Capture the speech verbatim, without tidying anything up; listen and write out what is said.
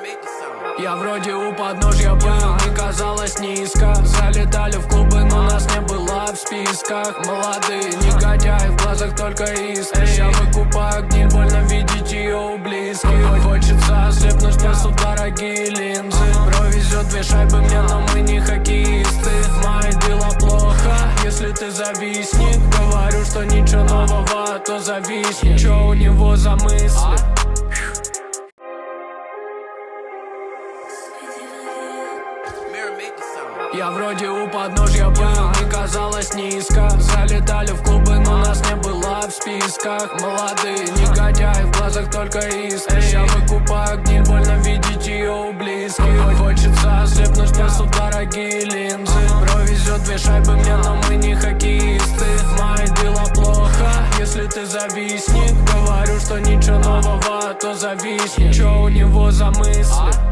Я вроде у подножья был, не казалось низко. Залетали в клубы, но нас не было в списках. Молодые негодяи, в глазах только искры. Я выкупаю гниль, больно видеть ее у близких. Хочется ослепнуть, спасут дорогие линзы. Брови везет две шайбы мне, но мы не хоккеисты. Мои дела плохо, если ты завистник. Говорю, что ничего нового, то зависни. Чё у него за мысли? Я вроде у подножья был, не казалось низко. Залетали в клубы, но нас не было в списках. Молодые негодяи, в глазах только искры. Я выкупаю гниль, больно видеть ее у близких. Хочется ослепнуть, спасут дорогие линзы. Брови везет две шайбы мне, но мы не хоккеисты. Мои дела плохо, если ты завистник. Говорю, что ничего нового, то зависни. Чё у него за мысли?